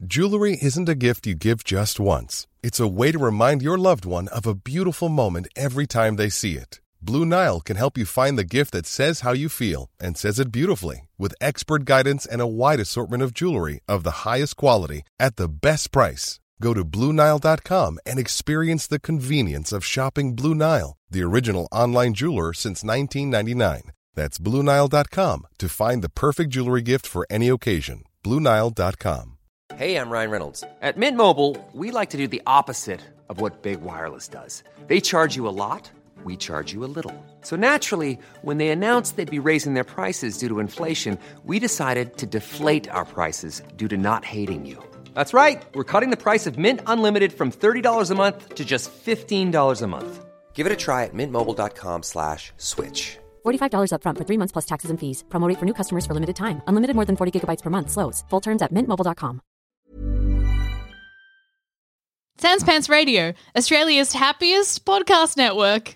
Jewelry isn't a gift you give just once. It's a way to remind your loved one of a beautiful moment every time they see it. Blue Nile can help you find the gift that says how you feel and says it beautifully, with expert guidance and a wide assortment of jewelry of the highest quality at the best price. Go to BlueNile.com and experience the convenience of shopping Blue Nile, the original online jeweler since 1999. That's BlueNile.com to find the perfect jewelry gift for any occasion. BlueNile.com. Hey, I'm Ryan Reynolds. At Mint Mobile, we like to do the opposite of what Big Wireless does. They charge you a lot. We charge you a little. So naturally, when they announced they'd be raising their prices due to inflation, we decided to deflate our prices due to not hating you. That's right. We're cutting the price of Mint Unlimited from $30 a month to just $15 a month. Give it a try at mintmobile.com/switch. $45 up front for 3 months plus taxes and fees. Promo rate for new customers for limited time. Unlimited more than 40 gigabytes per month. Slows full terms at mintmobile.com. Sans Pants Radio, Australia's happiest podcast network.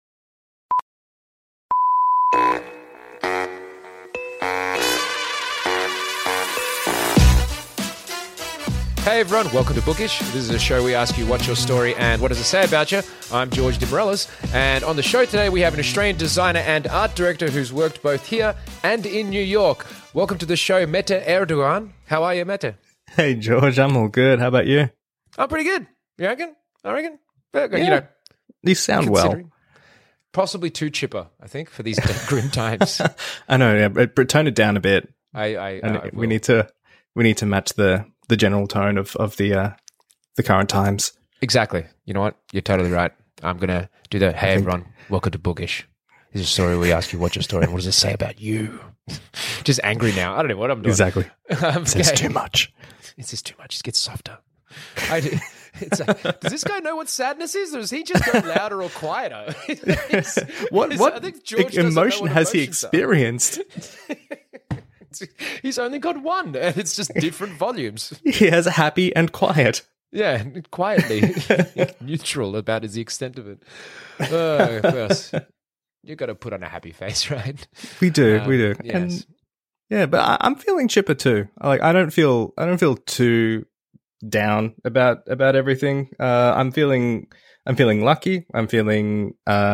Hey everyone, welcome to Bookish. This is a show we ask you what's your story and what does it say about you. I'm George DeMorellis, and on the show today we have an Australian designer and art director who's worked both here and in New York. Welcome to the show, Mete Erdogan. How are you, Mete? Hey George, I'm all good. How about you? I'm pretty good. You reckon? I reckon. But, Yeah. you know, You sound well. Possibly too chipper, I think, for these grim times. I know, yeah, but tone it down a bit. I we need to match the general tone of the current times. Exactly. You know what? You're totally right. I'm going to do the, hey everyone, welcome to Bookish. This is a story we ask you what's your story and what does it say about you? Just angry now. I don't know what I'm doing. Exactly. It says too much. It says too much. It gets softer. Does this guy know what sadness is, or does he just go louder or quieter? What I think George doesn't know emotion what has he emotions are. experienced? He's only got one, and it's just different volumes. He has happy and quiet. Yeah, quietly neutral about the extent of it. First, you got to put on a happy face, right? We do. Yes. And yeah, but I'm feeling chipper too. Like I don't feel too down about everything. I'm feeling lucky. I'm feeling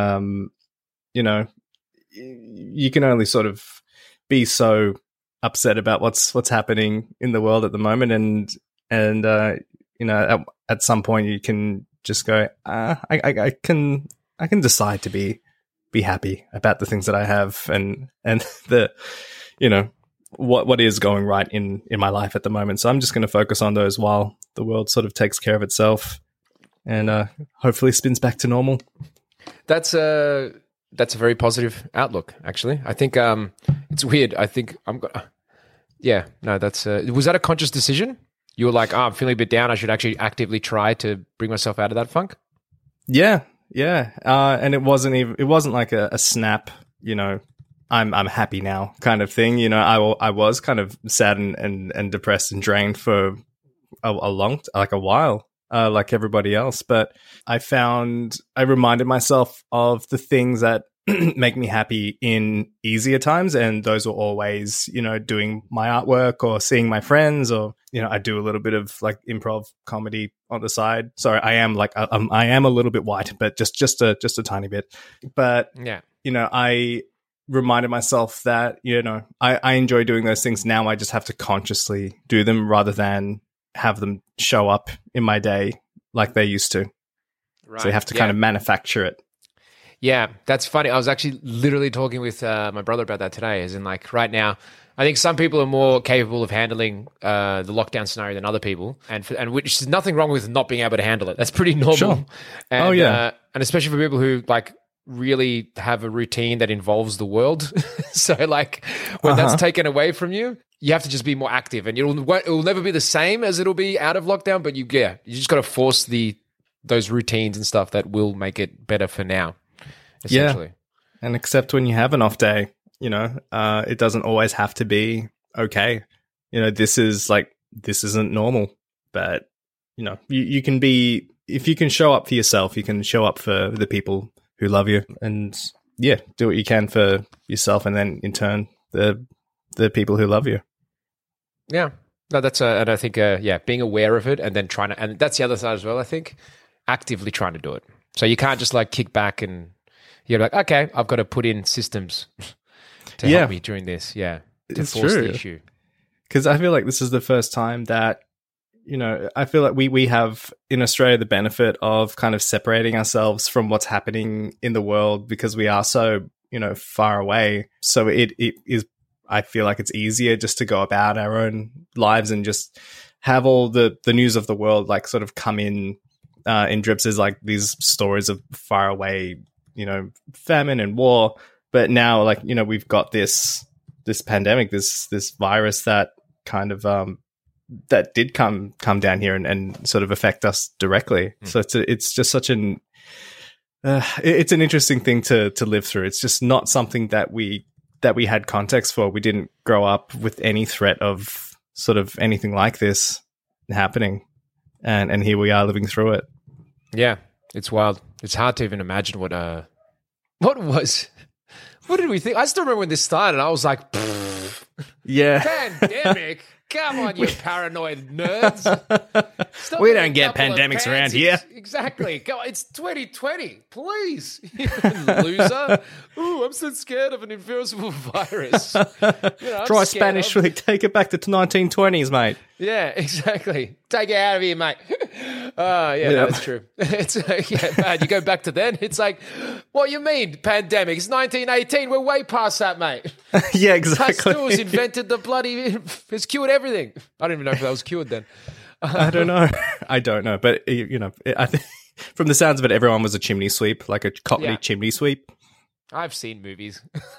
you know, you can only sort of be so upset about what's happening in the world at the moment, and you know, at some point you can just go, I can decide to be happy about the things that I have and the, you know, what is going right in my life at the moment. So I'm just going to focus on those while the world sort of takes care of itself and hopefully spins back to normal. That's a very positive outlook, actually. I think it's weird. I think that's was that a conscious decision? You were like, I'm feeling a bit down. I should actually actively try to bring myself out of that funk. Yeah. And it wasn't like a snap, you know, I'm happy now kind of thing. You know, I was kind of sad and depressed and drained for a while, like everybody else. But I reminded myself of the things that make me happy in easier times, and those were always, you know, doing my artwork or seeing my friends, or, you know, I do a little bit of like improv comedy on the side. Sorry, I am a little bit white, but just a tiny bit. But yeah, you know, I reminded myself that, you know, I enjoy doing those things now. I just have to consciously do them rather than have them show up in my day like they used to. Right. So you have to kind of manufacture it. Yeah, that's funny. I was actually literally talking with my brother about that today, as in like right now, I think some people are more capable of handling the lockdown scenario than other people, and which is nothing wrong with not being able to handle it. That's pretty normal. Sure. And, and especially for people who like really have a routine that involves the world. So like when that's taken away from you, you have to just be more active, and it will never be the same as it'll be out of lockdown. But you just got to force those routines and stuff that will make it better for now. Essentially. Yeah, and except when you have an off day, you know, it doesn't always have to be okay. You know, this isn't normal, but you know, you can be, if you can show up for yourself, you can show up for the people who love you, and yeah, do what you can for yourself, and then in turn the people who love you. Yeah, No, and I think, being aware of it and then trying to, and that's the other side as well, I think, actively trying to do it. So you can't just like kick back and you're like, okay, I've got to put in systems to help me during this. Yeah. To It's force true. the issue. Because I feel like this is the first time that, I feel like we have in Australia the benefit of kind of separating ourselves from what's happening in the world because we are so, far away. So it is, I feel like it's easier just to go about our own lives and just have all the news of the world like sort of come in drips as like these stories of far away, famine and war. But now like, we've got this pandemic, this virus that kind of that did come down here and sort of affect us directly. So it's just such an it's an interesting thing to live through. It's just not something that we had context for. We didn't grow up with any threat of sort of anything like this happening, and here we are living through it. Yeah, it's wild. It's hard to even imagine what did we think? I still remember when this started. I was like, Yeah, pandemic. Come on, you paranoid nerds. Stop we being don't a get couple of pandemics around pansies. here. Exactly. Come on, it's 2020. Please. Loser. Ooh, I'm so scared of an invisible virus. I'm Try scared Spanish of- flick. Take it back to 1920s, mate. Yeah, exactly. Take it out of here, mate. Yeah, no, that's true. It's bad. You go back to then, it's like, what you mean, pandemic? It's 1918. We're way past that, mate. Yeah, exactly. Pasteur's invented the bloody... It's cured everything. I don't even know if that was cured then. I don't know. I don't know. But, I think from the sounds of it, everyone was a chimney sweep, like a Cockney chimney sweep. I've seen movies.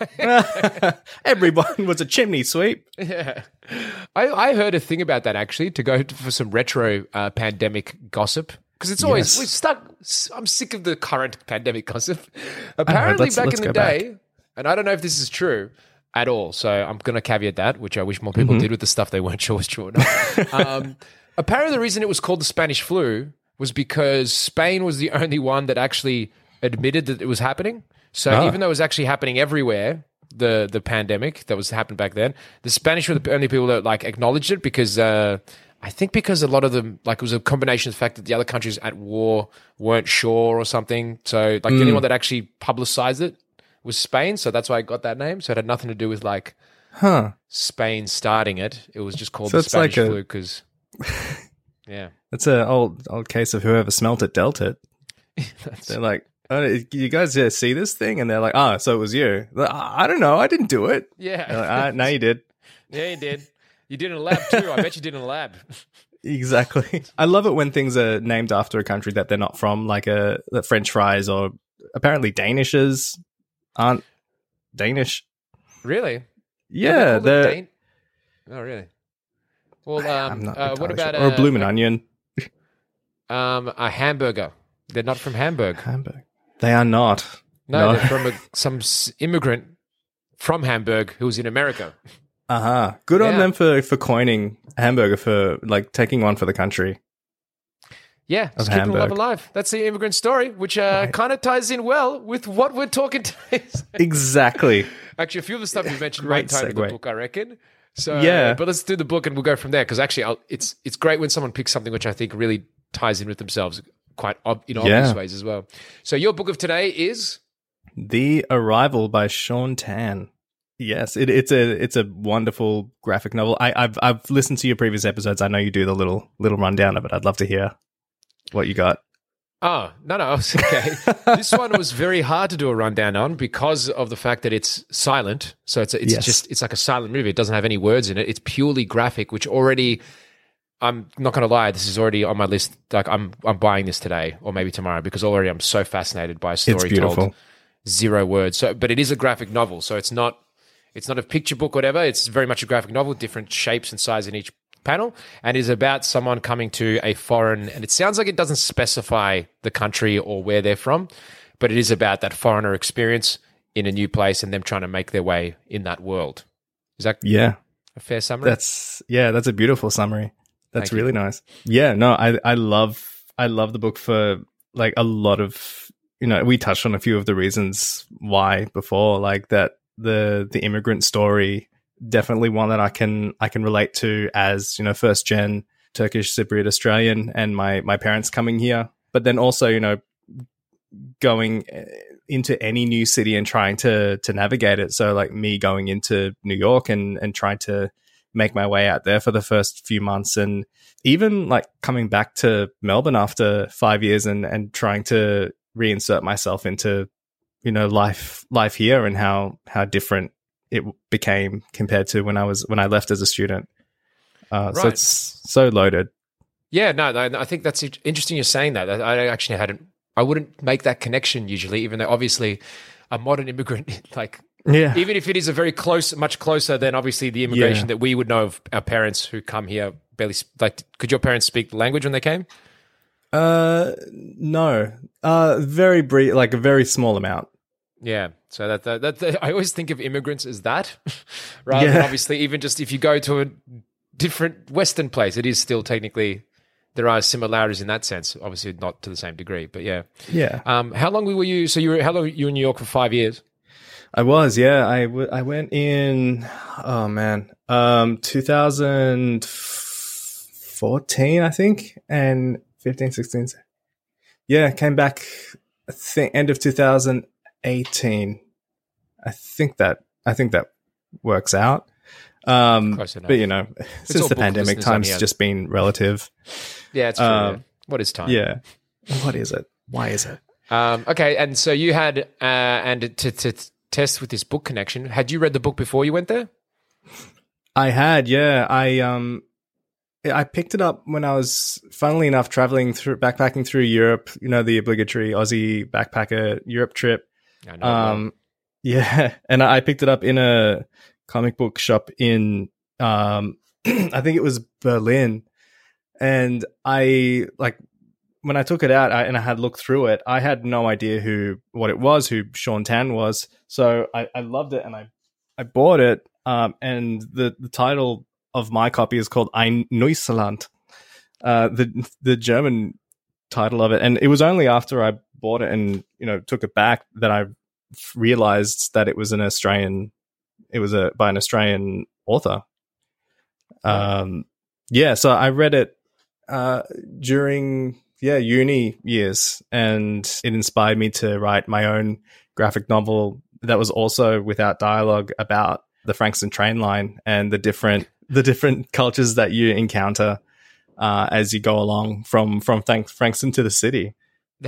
Everyone was a chimney sweep. Yeah. I heard a thing about that, actually, to go for some retro pandemic gossip. Because it's always... Yes. We're stuck... I'm sick of the current pandemic gossip. Apparently, back in the day, and I don't know if this is true at all, so I'm going to caveat that, which I wish more people did with the stuff they weren't sure was true or not. Apparently, the reason it was called the Spanish flu was because Spain was the only one that actually admitted that it was happening. So even though it was actually happening everywhere, the pandemic that was happening back then, the Spanish were the only people that like acknowledged it because I think because a lot of them, like it was a combination of the fact that the other countries at war weren't sure or something. So like the only one that actually publicized it was Spain. So that's why I got that name. So it had nothing to do with like Spain starting it. It was just called So the it's Spanish like flu because, yeah. It's an old case of whoever smelt it dealt it. They're like, oh, you guys see this thing? And they're like, oh, so it was you. Like, I don't know. I didn't do it. Yeah. They're like, no, you did. Yeah, you did. You did in a lab too. I bet you did in a lab. Exactly. I love it when things are named after a country that they're not from, like the French fries or apparently Danishes aren't Danish. Really? Yeah. Oh, really? Well, I'm not entirely what about sure. Or a bloomin' onion. A hamburger? They're not from Hamburg. Hamburg. They are not. No, they're from some immigrant from Hamburg who was in America. Good on Yeah. them for coining hamburger, for like taking one for the country. Yeah, just keeping love alive. That's the immigrant story, which kind of ties in well with what we're talking today. Exactly. Actually, a few of the stuff you mentioned Great might tie into the segue. book, I reckon. So, Yeah. but let's do the book and we'll go from there. Because actually, it's great when someone picks something which I think really ties in with themselves quite in obvious ways as well. So your book of today is The Arrival by Sean Tan. Yes, it's a wonderful graphic novel. I've listened to your previous episodes. I know you do the little rundown of it. I'd love to hear what you got. Oh, no, it's okay. This one was very hard to do a rundown on because of the fact that it's silent. So it's just like a silent movie. It doesn't have any words in it. It's purely graphic, which already, I'm not going to lie, this is already on my list. Like I'm buying this today or maybe tomorrow because already I'm so fascinated by a story It's beautiful. told 0 words. So, but it is a graphic novel. So it's not a picture book, whatever. It's very much a graphic novel, different shapes and size in each panel, and is about someone coming to a foreign, and it sounds like it doesn't specify the country or where they're from, but it is about that foreigner experience in a new place and them trying to make their way in that world. Is that a fair summary? That's a beautiful summary. That's really nice. Yeah, no, I love the book for like a lot of, we touched on a few of the reasons why before, like that the immigrant story definitely one that I can relate to as, you know, first gen Turkish Cypriot Australian, and my parents coming here. But then also, you know, going into any new city and trying to navigate it. So like me going into New York and trying to make my way out there for the first few months, and even like coming back to Melbourne after 5 years and trying to reinsert myself into, you know, life here, and how different it became compared to when I left as a student. Right. So it's so loaded. Yeah, no, I think that's interesting you're saying that. I wouldn't make that connection usually, even though obviously a modern immigrant, like, Yeah. even if it is much closer than obviously the immigration that we would know of our parents who come here barely, like, could your parents speak the language when they came? No. Very brief, like a very small amount. Yeah, so that I always think of immigrants as that, rather than obviously even just if you go to a different Western place, it is still technically, there are similarities in that sense. Obviously not to the same degree, but yeah. Yeah. How long were you? So how long were you in New York for 5 years? I was, yeah. I went in, 2014, I think, and 15, 16. Yeah, came back, I think, end of 2018. I think that works out. Close enough. But you know, since all the book pandemic, listeners on time's here. just been relative. Yeah, it's true. Yeah. What is time? Yeah. What is it? Why is it? Okay, and so you had, and to test with this book connection, had you read the book before you went there? I had, yeah. I picked it up when I was, funnily enough, backpacking through Europe. You know, the obligatory Aussie backpacker Europe trip. I know. Yeah, and I picked it up in a comic book shop in, I think it was Berlin, and when I took it out and I had looked through it, I had no idea who Sean Tan was. So I loved it and I bought it. And the title of my copy is called Ein Neuseeland, the German title of it. And it was only after I bought it and, you know, took it back that I realized that it was by an Australian author. So I read it during uni years, and it inspired me to write my own graphic novel that was also without dialogue about the Frankston train line and the different cultures that you encounter as you go along from Frankston to the city.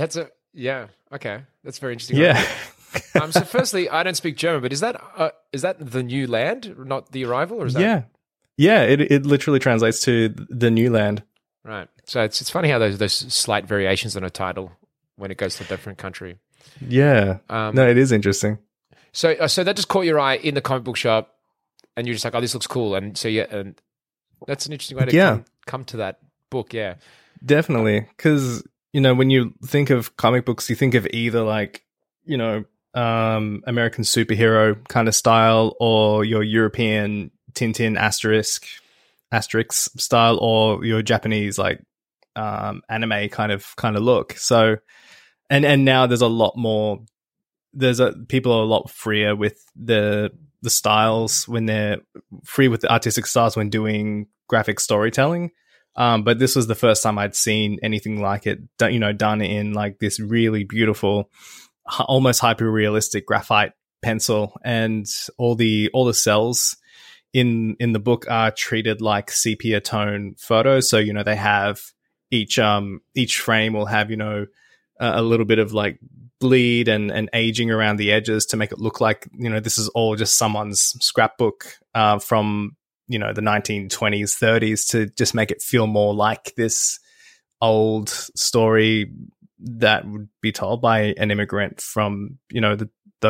Okay, that's very interesting. Yeah. So firstly, I don't speak German, but is that the new land, not the arrival, or is that? Yeah, it literally translates to the new land. Right. So it's funny how those slight variations on a title when it goes to a different country. Yeah. No, it is interesting. So that just caught your eye in the comic book shop, and you're just like, oh, this looks cool, and so and that's an interesting way to come to that book. Yeah, definitely. Because you know, when you think of comic books, you think of either like, you know, American superhero kind of style, or your European Tintin Asterix style, or your Japanese like anime kind of look. So and now there's a lot more. People are a lot freer with the styles when they're free with the artistic styles when doing graphic storytelling. But this was the first time I'd seen anything like it, you know, done in like this really beautiful, almost hyper realistic graphite pencil, and all the cells in the book are treated like sepia tone photos. So, you know, they have each frame will have, you know, a little bit of like bleed and aging around the edges to make it look like, you know, this is all just someone's scrapbook from, you know, the 1920s, 30s, to just make it feel more like this old story that would be told by an immigrant from, you know,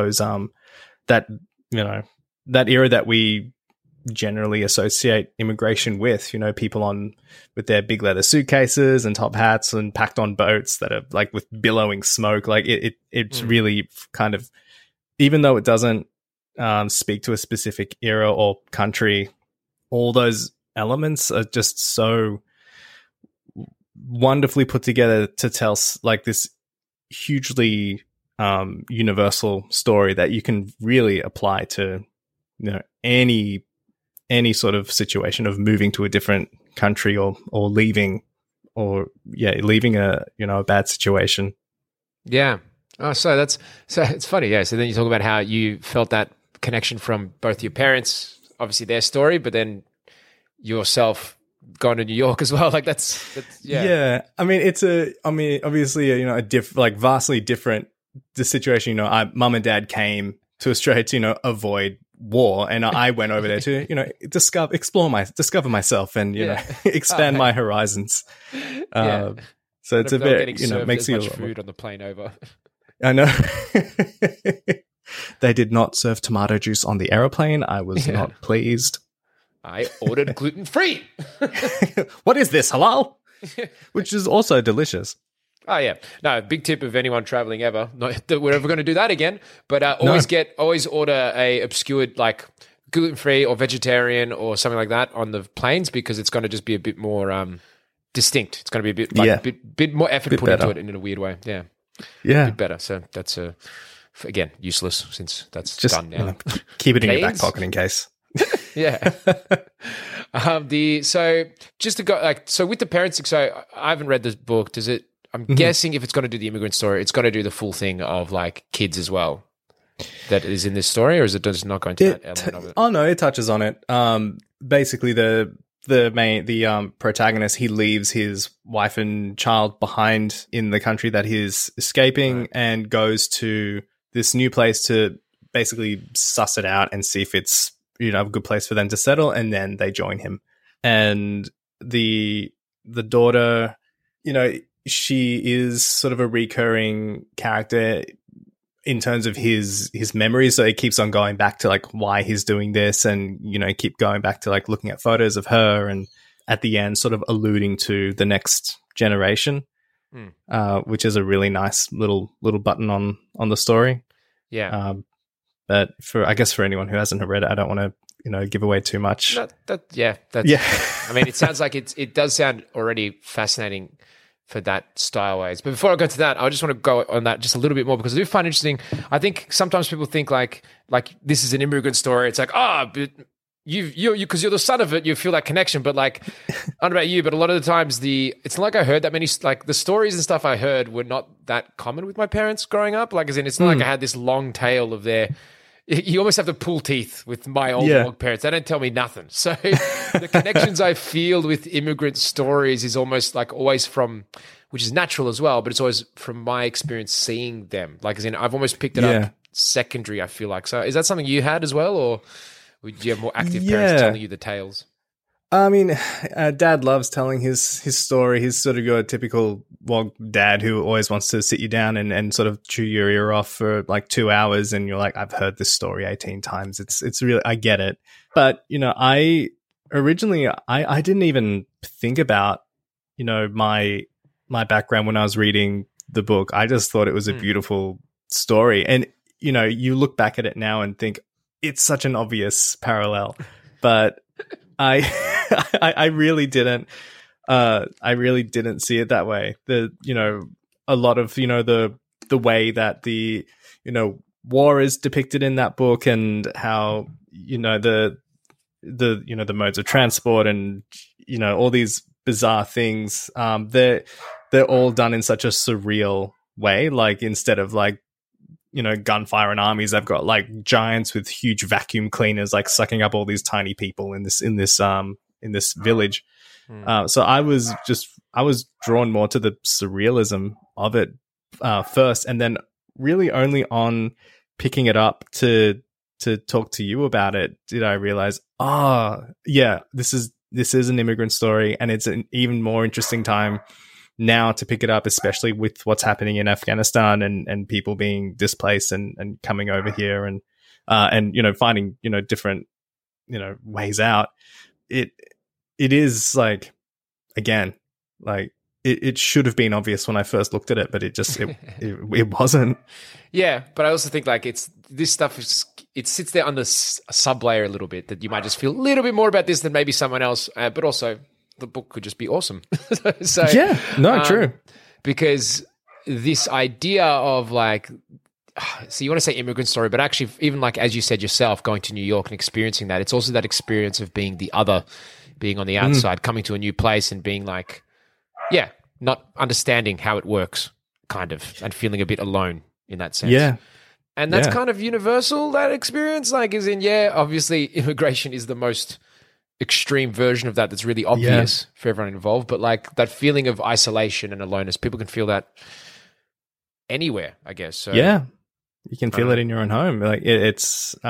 that era that we generally associate immigration with, you know, people with their big leather suitcases and top hats and packed on boats that are like with billowing smoke. Like it's really kind of, even though it doesn't speak to a specific era or country, all those elements are just so wonderfully put together to tell like this hugely universal story that you can really apply to, you know, any any sort of situation of moving to a different country or leaving a bad situation. Yeah. Oh, so it's funny. Yeah. So then you talk about how you felt that connection from both your parents, obviously their story, but then yourself going to New York as well. Like that's yeah. Yeah. I mean, obviously, vastly different the situation. Mum and dad came to Australia to, avoid war, and I went over there to, discover myself and, expand my horizons. Yeah. So it's a bit, makes you much food on the plane over. I know. They did not serve tomato juice on the aeroplane. I was not pleased. I ordered gluten-free. What is this, halal? Which is also delicious. Oh, yeah. No, big tip of anyone traveling ever. Not that we're ever going to do that again. But always order a obscured, like, gluten-free or vegetarian or something like that on the planes, because it's going to just be a bit more distinct. It's going to be a bit more effort put into it in a weird way. Yeah. Yeah. A bit better. So that's, again, useless since that's just done now. Keep it in your back pocket in case. Yeah. So just to go, so with the parents, so I haven't read this book. Does it? I'm guessing if it's going to do the immigrant story, it's going to do the full thing of like kids as well. That is in this story, or is it just not going to that element of it? Oh no, it touches on it. Basically, the protagonist, he leaves his wife and child behind in the country that he's escaping, and goes to this new place to basically suss it out and see if it's a good place for them to settle, and then they join him. And the daughter, she is sort of a recurring character in terms of his memories. So it keeps on going back to like why he's doing this, and keep going back to like looking at photos of her, and at the end sort of alluding to the next generation, which is a really nice little button on the story. Yeah. But for anyone who hasn't read it, I don't want to give away too much. I mean, it sounds like it does sound already fascinating for that style ways. But before I go to that, I just want to go on that just a little bit more, because I do find interesting. I think sometimes people think like this is an immigrant story. It's like, but you because you're the son of it, you feel that connection. But like, I don't know about you, but a lot of the times it's not like I heard that many, like the stories and stuff I heard were not that common with my parents growing up. Like, as in, it's not like I had this long tail of their. You almost have to pull teeth with my old parents. They don't tell me nothing. So the connections I feel with immigrant stories is almost like always from, which is natural as well, but it's always from my experience seeing them. Like, as in, I've almost picked it up secondary, I feel like. So is that something you had as well, or would you have more active parents telling you the tales? I mean, Dad loves telling his story. He's sort of your typical dad who always wants to sit you down and sort of chew your ear off for like 2 hours, and you're like, I've heard this story 18 times. It's really, I get it. But, I originally didn't even think about, my background when I was reading the book. I just thought it was a beautiful story. And, you look back at it now and think it's such an obvious parallel, but I really didn't. I really didn't see it that way. A lot of the way that the war is depicted in that book, and how the modes of transport, and all these bizarre things. They're all done in such a surreal way. Like, instead of like gunfire and armies, I've got like giants with huge vacuum cleaners like sucking up all these tiny people in this village. So I was drawn more to the surrealism of it first, and then really only on picking it up to talk to you about it did I realize, this is an immigrant story, and it's an even more interesting time now to pick it up, especially with what's happening in Afghanistan and people being displaced and coming over here and finding different ways out. It is like, again, like it should have been obvious when I first looked at it, but it wasn't. Yeah, but I also think like this stuff it sits there on the sub layer a little bit, that you might just feel a little bit more about this than maybe someone else, but also the book could just be awesome. So true. Because this idea of like, so you want to say immigrant story, but actually, even like as you said yourself, going to New York and experiencing that, it's also that experience of being the other, being on the outside, coming to a new place and being like, yeah, not understanding how it works, kind of, and feeling a bit alone in that sense. Yeah. And that's kind of universal, that experience. Like, as in, yeah, obviously immigration is the most extreme version of that that's really obvious for everyone involved. But like that feeling of isolation and aloneness, people can feel that anywhere, I guess. So, yeah, you can feel it in your own home. Like it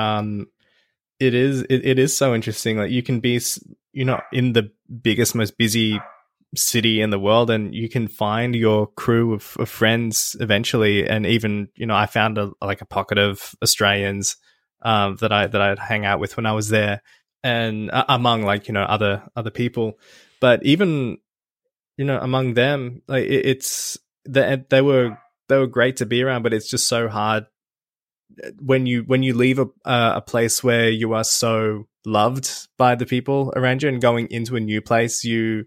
is so interesting. Like you can be, in the biggest, most busy city in the world, and you can find your crew of friends eventually. And even, I found a pocket of Australians that I'd hang out with when I was there, and among other people. But even among them, like they were great to be around. But it's just so hard when you leave a place where you are so loved by the people around you, and going into a new place,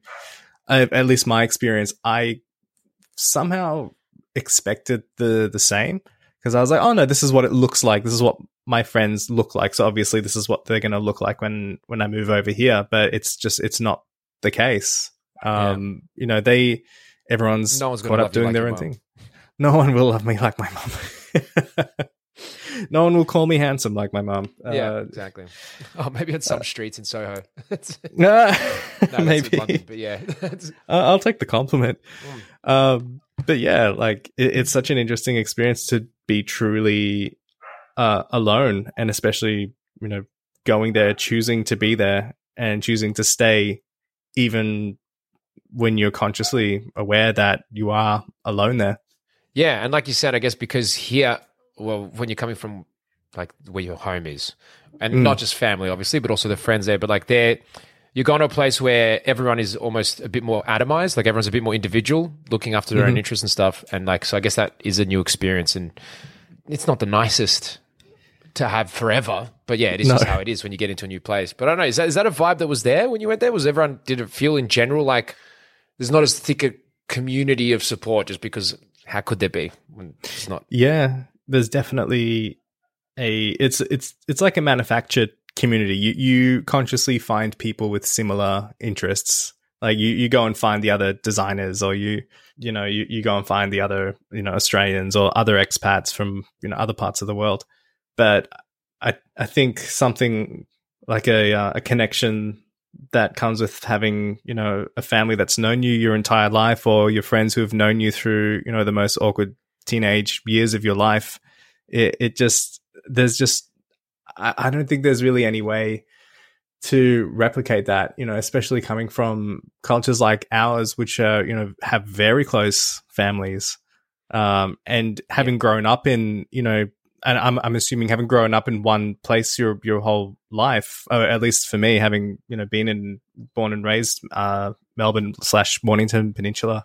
at least my experience, I somehow expected the same, because I was like, oh no, this is what it looks like. This is what my friends look like. So obviously this is what they're going to look like when I move over here. But it's not the case. Everyone's caught up doing their own thing. No one will love me like my mom. No one will call me handsome like my mom. Yeah, exactly. Oh, maybe on some streets in Soho. No, maybe. London, but yeah, I'll take the compliment. But yeah, like it's such an interesting experience to be truly alone, and especially going there, choosing to be there, and choosing to stay, even when you're consciously aware that you are alone there. Yeah, and like you said, I guess because here. Well, when you're coming from like where your home is, and not just family, obviously, but also the friends there, but like you're going to a place where everyone is almost a bit more atomized, like everyone's a bit more individual, looking after their own interests and stuff. And like, so I guess that is a new experience, and it's not the nicest to have forever, but yeah, it is just how it is when you get into a new place. But I don't know, is that a vibe that was there when you went there? Did it feel in general like there's not as thick a community of support, just because how could there be when it's not? Yeah. There's definitely it's like a manufactured community. You consciously find people with similar interests. Like you go and find the other designers, or you go and find the other Australians or other expats from other parts of the world. But I think something like a connection that comes with having a family that's known you your entire life, or your friends who have known you through the most awkward teenage years of your life, I don't think there's really any way to replicate that, especially coming from cultures like ours, which have very close families, and having grown up in and I'm assuming having grown up in one place your whole life, or at least for me, having been born and raised Melbourne / Mornington Peninsula,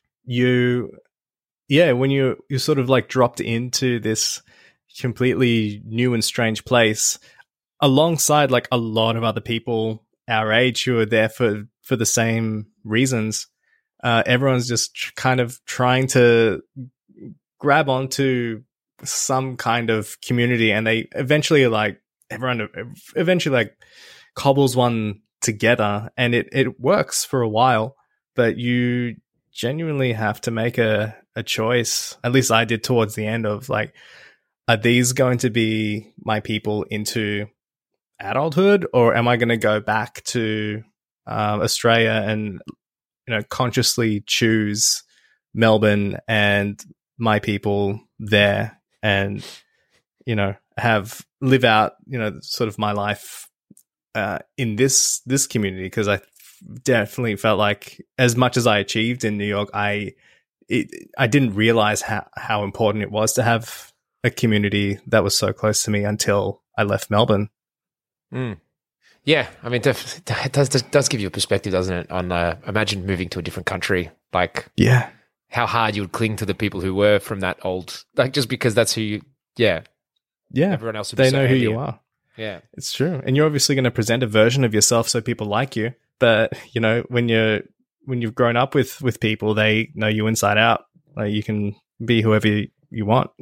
when you're sort of like dropped into this completely new and strange place alongside like a lot of other people our age who are there for the same reasons, everyone's just kind of trying to grab onto some kind of community, and they eventually everyone cobbles one together, and it works for a while, but you genuinely have to make a choice. At least I did towards the end of like, are these going to be my people into adulthood, or am I going to go back to Australia and consciously choose Melbourne and my people there, and live out sort of my life in this community? Because I definitely felt like, as much as I achieved in New York, I didn't realize how important it was to have a community that was so close to me until I left Melbourne. Yeah, I mean, it does give you a perspective, doesn't it? On imagine moving to a different country, like how hard you would cling to the people who were from that old, like just because that's who you, everyone else would be they so know who handy. you are. Yeah, it's true, and you're obviously going to present a version of yourself so people like you. But when you've grown up with people, they know you inside out. Like you can be whoever you want.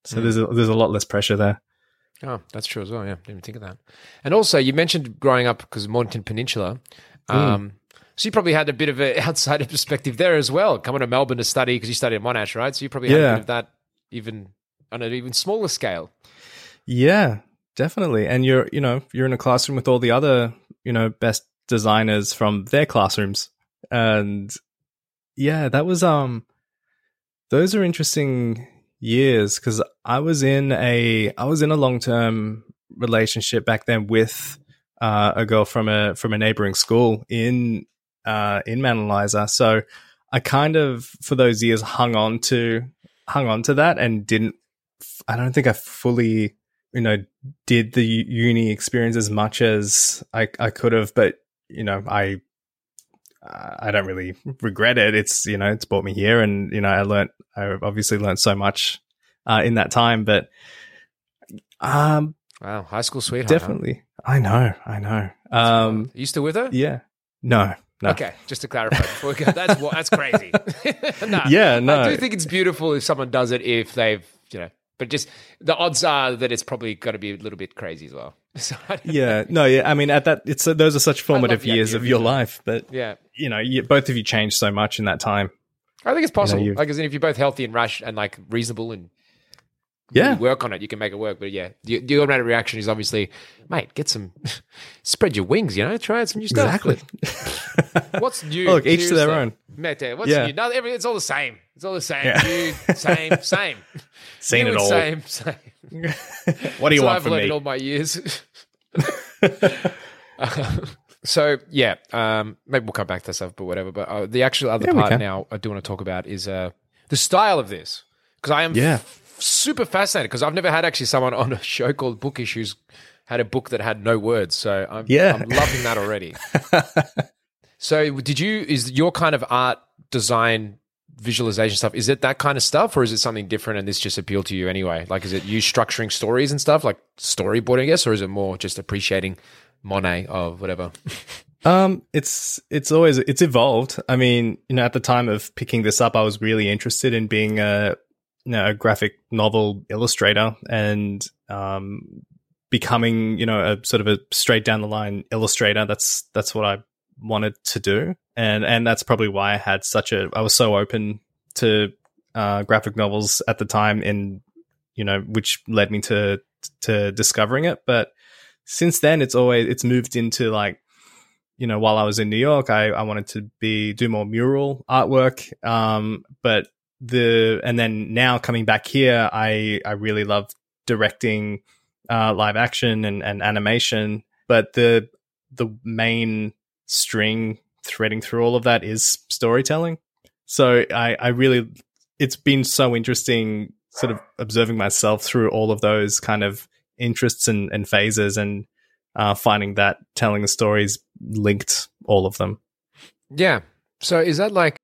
So there's a lot less pressure there. Oh, that's true as well. Yeah, didn't even think of that. And also, you mentioned growing up because of Mornington Peninsula. So you probably had a bit of an outsider perspective there as well, coming to Melbourne to study because you studied at Monash, right? So you probably had a bit of that even on an even smaller scale. Yeah, definitely. And you're in a classroom with all the other, best designers from their classrooms. And yeah, that was those are interesting years because I was in a long-term relationship back then with a girl from a neighboring school in Mount Eliza. So I kind of for those years hung on to that and I don't think I fully did the uni experience as much as I could have, but I don't really regret it. It's it's brought me here, and I obviously learned so much in that time. But wow, high school sweetheart, definitely. Huh? I know. Are you still with her? Yeah. No. Okay, just to clarify before we go, that's crazy. No, yeah, no. I do think it's beautiful if someone does it if they've but just the odds are that it's probably got to be a little bit crazy as well. So yeah, no, yeah. I mean, at that, those are such formative years of your life, but yeah, both of you changed so much in that time. I think it's possible. As if you're both healthy and rash and reasonable and really work on it, you can make it work. But yeah, the automatic reaction is obviously, mate, spread your wings. Try out some new stuff. Exactly. What's new? Look, each to their own. Mate, what's new? No, it's all the same. It's all the same. Yeah. New, same. Seen it all. Same. What do you want from I've learned me? in all my years. So yeah, maybe we'll come back to that stuff, but whatever. But the actual other part now I do want to talk about is the style of this, because I am super fascinated because I've never had actually someone on a show called Book Issues had a book that had no words. So I'm loving that already. So is your kind of art design visualization stuff, is it that kind of stuff, or is it something different and this just appealed to you anyway? Like, is it you structuring stories and stuff, like storyboarding, I guess, or is it more just appreciating Monet or whatever? It's evolved. I mean, at the time of picking this up, I was really interested in being a graphic novel illustrator and becoming, a sort of a straight down the line illustrator. That's what I wanted to do, and that's probably why I was so open to graphic novels at the time, and which led me to discovering it. But since then, it's moved into while I was in New York, I wanted to do more mural artwork, and then now coming back here, I really love directing live action and animation, but the main string threading through all of that is storytelling. So it's been so interesting sort of observing myself through all of those kind of interests and phases, and finding that telling the stories linked all of them. Yeah. So is that like...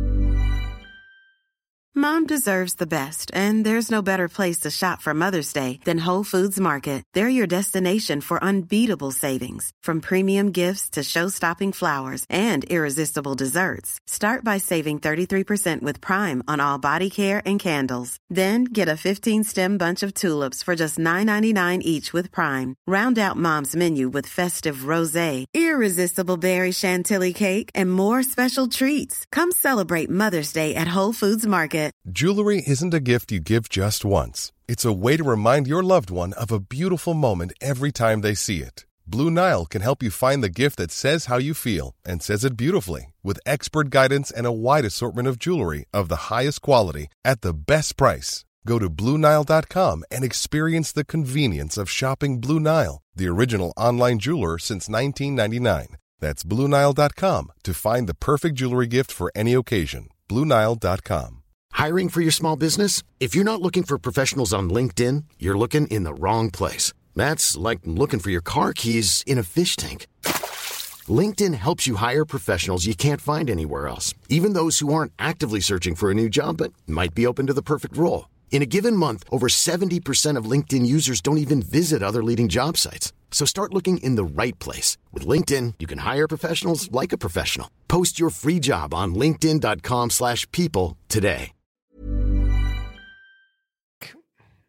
Mom deserves the best, and there's no better place to shop for Mother's Day than Whole Foods Market. They're your destination for unbeatable savings, from premium gifts to show-stopping flowers and irresistible desserts. Start by saving 33% with Prime on all body care and candles. Then get a 15-stem bunch of tulips for just $9.99 each with Prime. Round out Mom's menu with festive rosé, irresistible berry chantilly cake, and more special treats. Come celebrate Mother's Day at Whole Foods Market. Jewelry isn't a gift you give just once. It's a way to remind your loved one of a beautiful moment every time they see it. Blue Nile can help you find the gift that says how you feel and says it beautifully, with expert guidance and a wide assortment of jewelry of the highest quality at the best price. Go to BlueNile.com and experience the convenience of shopping Blue Nile, the original online jeweler since 1999. That's BlueNile.com to find the perfect jewelry gift for any occasion. BlueNile.com. Hiring for your small business? If you're not looking for professionals on LinkedIn, you're looking in the wrong place. That's like looking for your car keys in a fish tank. LinkedIn helps you hire professionals you can't find anywhere else, even those who aren't actively searching for a new job but might be open to the perfect role. In a given month, over 70% of LinkedIn users don't even visit other leading job sites. So start looking in the right place. With LinkedIn, you can hire professionals like a professional. Post your free job on linkedin.com/people today.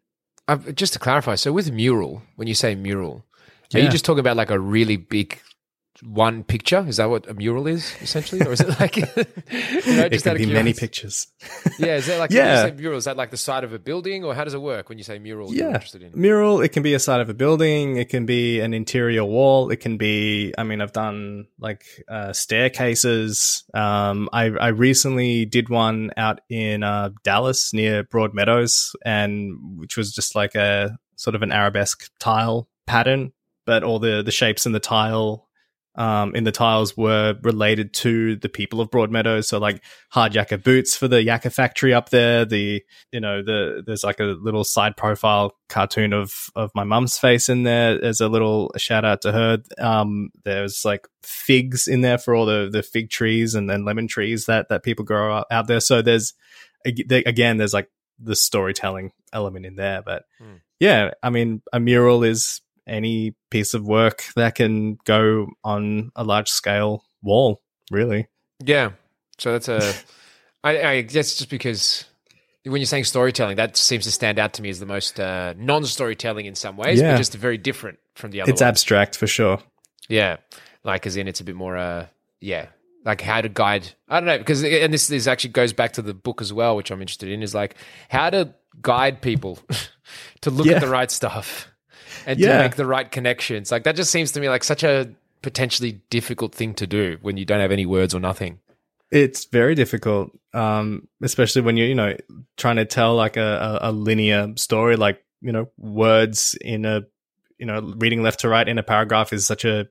Just to clarify, so with mural, when you say mural, are Yeah. you just talking about like a really big one picture? Is that what a mural is essentially, or is it like It just can out of be many curiosity? pictures. Yeah, is that like Yeah. when you say mural? Is that like the side of a building, or how does it work when you say mural? You're Yeah, interested in? mural. It can be a side of a building. It can be an interior wall. It can be. I mean, I've done like staircases. I recently did one out in Dallas near Broadmeadows, and which was just like a sort of an arabesque tile pattern, but all the shapes in the tile. In the tiles were related to the people of Broadmeadows. So like hard yakka boots for the yakka factory up there. There's like a little side profile cartoon of my mum's face in there. There's a shout out to her. There's like figs in there for all the fig trees and then lemon trees that people grow out there. So there's like the storytelling element in there. But yeah, I mean, a mural is any piece of work that can go on a large scale wall, really. Yeah. So that's I guess just because when you're saying storytelling, that seems to stand out to me as the most non-storytelling in some ways, Yeah. but just very different from the other It's ones. abstract for sure. Yeah. Like, as in it's a bit more, like how to guide, I don't know, because, and this actually goes back to the book as well, which I'm interested in, is like how to guide people to look Yeah. at the right stuff and Yeah. to make the right connections. Like that just seems to me like such a potentially difficult thing to do when you don't have any words or nothing. It's very difficult, especially when you're, trying to tell like a linear story, like, words in reading left to right in a paragraph is such a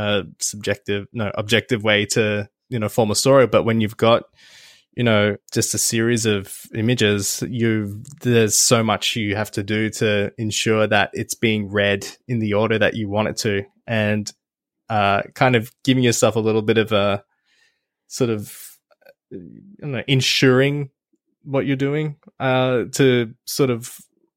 objective way to, form a story. But when you've got, just a series of images, there's so much you have to do to ensure that it's being read in the order that you want it to. And kind of giving yourself a little bit of a sort of ensuring what you're doing to sort of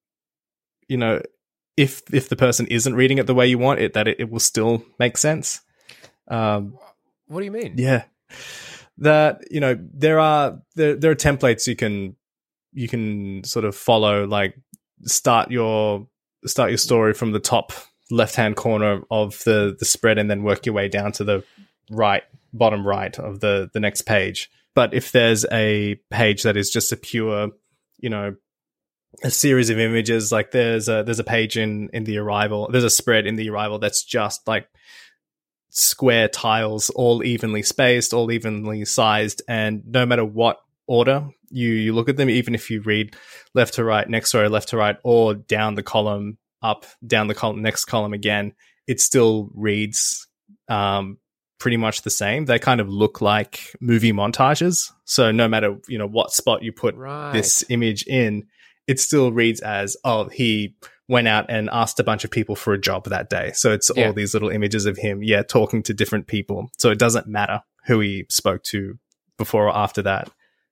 if the person isn't reading it the way you want it, that it will still make sense. What do you mean? Yeah, that there are templates you can sort of follow, like start your story from the top left hand corner of the spread and then work your way down to the bottom right of the next page. But if there's a page that is just a pure, a series of images, like there's a page in the Arrival, there's a spread in the Arrival that's just like square tiles, all evenly spaced, all evenly sized, and no matter what order you look at them, even if you read left to right, next story, left to right, or down the column, up, down the column, next column again, it still reads pretty much the same. They kind of look like movie montages. So no matter, what spot you put this image in, it still reads as, oh, he went out and asked a bunch of people for a job that day. So it's all these little images of him, talking to different people. So it doesn't matter who he spoke to before or after that.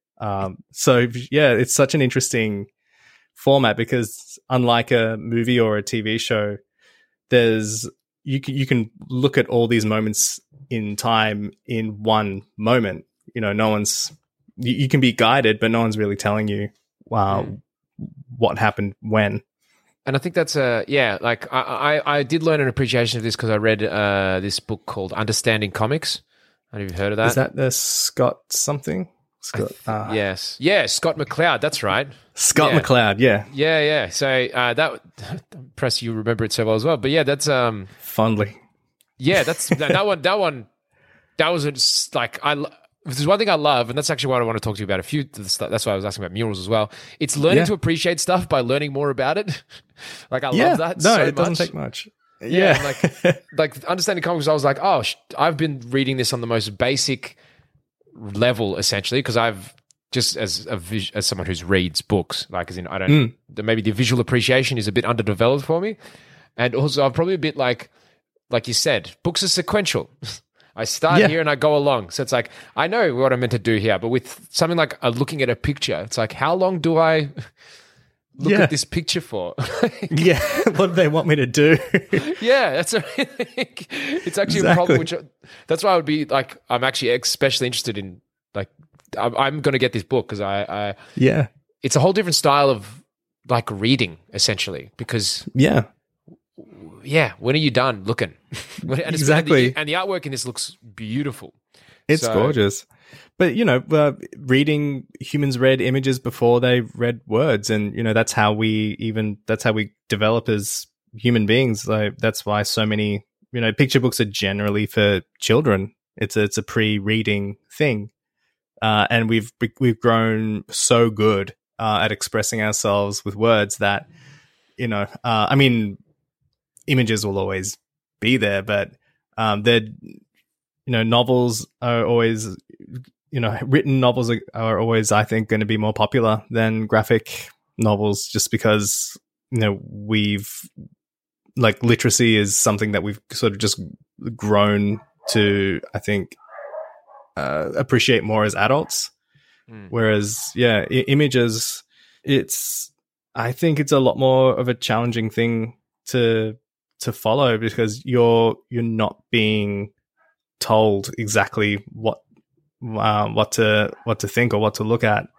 It's such an interesting format because unlike a movie or a TV show, you can look at all these moments in time in one moment. You can be guided, but no one's really telling you what happened when. And I think that's I did learn an appreciation of this because I read this book called Understanding Comics. I don't know if you've heard of that. Is that the Scott something? Yes. Yeah, Scott McCloud, that's right. Scott McCloud, yeah. Yeah. So that impress you remember it so well as well. But yeah, that's fondly. Yeah, that's that one. That was like there's one thing I love, and that's actually what I want to talk to you about. That's why I was asking about murals as well. It's learning to appreciate stuff by learning more about it. Like I love that. No, so it doesn't take much. Yeah, like understanding comics. I was like, oh, I've been reading this on the most basic level, essentially, because I've just as someone who reads books, like as in I don't maybe the visual appreciation is a bit underdeveloped for me, and also I'm probably a bit like you said, books are sequential. I start here and I go along. So it's like, I know what I'm meant to do here, but with something like looking at a picture, it's like, how long do I look at this picture for? What do they want me to do? That's it's actually a problem, which that's why I would be like, I'm actually especially interested in, like, I'm going to get this book because it's a whole different style of like reading essentially, because Yeah. when are you done looking? Exactly. And the artwork in this looks beautiful. It's So- gorgeous. But, reading humans read images before they read words. And, that's how we develop as human beings. Like, that's why so many, picture books are generally for children. It's a pre-reading thing. And we've grown so good at expressing ourselves with words that, images will always be there, but novels are always, written novels are always, I think, going to be more popular than graphic novels, just because, literacy is something that we've sort of just grown to, I think, appreciate more as adults. Whereas, images, I think it's a lot more of a challenging thing to follow, because you're not being told exactly what to think or what to look at.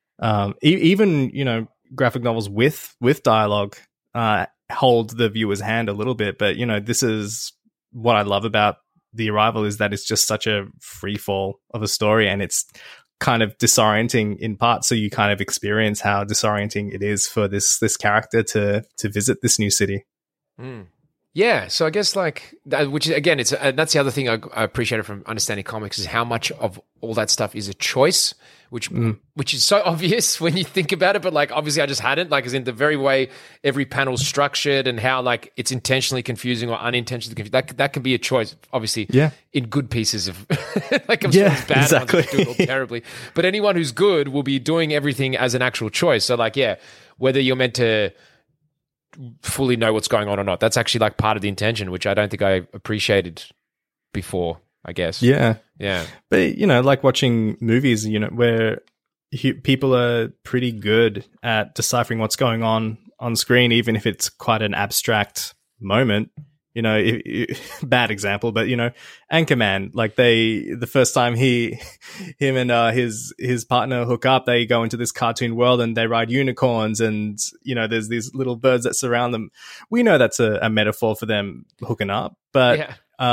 Even graphic novels with dialogue hold the viewer's hand a little bit, but this is what I love about The Arrival, is that it's just such a free fall of a story, and it's kind of disorienting in part, so you kind of experience how disorienting it is for this character to visit this new city. Yeah, so I guess which is, again, that's the other thing I appreciated from understanding comics, is how much of all that stuff is a choice, which is so obvious when you think about it, but obviously I just hadn't, as in the very way every panel's structured and how it's intentionally confusing or unintentionally confusing. That can be a choice, obviously. Yeah. In good pieces of I'm sure there's bad exactly. ones that do it all terribly, but anyone who's good will be doing everything as an actual choice. So whether you're meant to fully know what's going on or not, that's actually part of the intention, which I don't think I appreciated before, I guess. Yeah. But like watching movies, where people are pretty good at deciphering what's going on screen, even if it's quite an abstract moment. Bad example, but Anchorman, the first time him and his partner hook up, they go into this cartoon world and they ride unicorns, and there's these little birds that surround them. We know that's a metaphor for them hooking up, but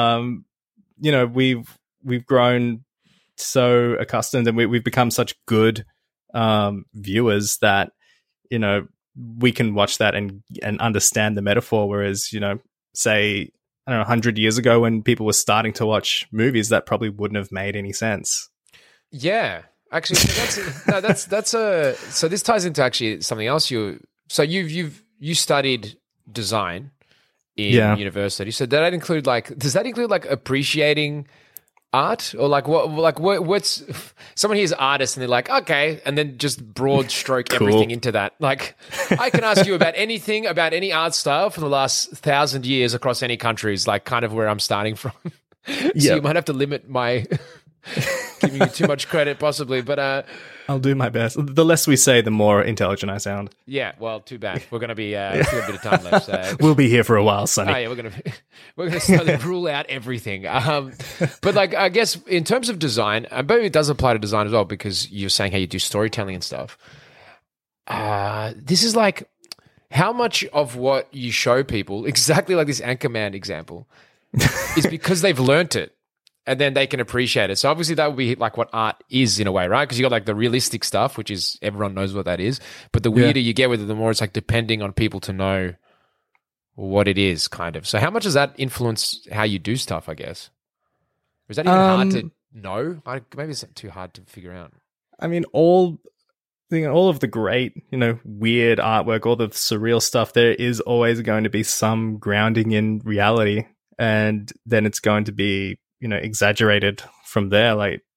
we've grown so accustomed, and we've become such good viewers that we can watch that and understand the metaphor, whereas say, I don't know, 100 years ago when people were starting to watch movies, that probably wouldn't have made any sense. Yeah, actually, so this ties into actually something else. You studied design in university. So does that include appreciating art, or what's someone here's artist and they're like, okay, and then just broad stroke everything into that. I can ask you about anything, about any art style for the last 1,000 years across any countries, kind of where I'm starting from. So you might have to limit my giving you too much credit possibly, but I'll do my best. The less we say, the more intelligent I sound. Yeah, well, too bad. We're going to be a bit of time left. So. We'll be here for a while, Sonny. Oh, yeah, we're going to slowly rule out everything. But I guess in terms of design, but it does apply to design as well, because you're saying how you do storytelling and stuff. This is how much of what you show people, exactly like this Anchorman example, is because they've learnt it. And then they can appreciate it. So obviously that would be what art is in a way, right? Because you got the realistic stuff, which is everyone knows what that is. But the weirder you get with it, the more it's depending on people to know what it is, kind of. So how much does that influence how you do stuff, I guess? Or is that even hard to know? Maybe it's too hard to figure out. I mean, all of the great, weird artwork, all the surreal stuff, there is always going to be some grounding in reality. And then it's going to be exaggerated from there.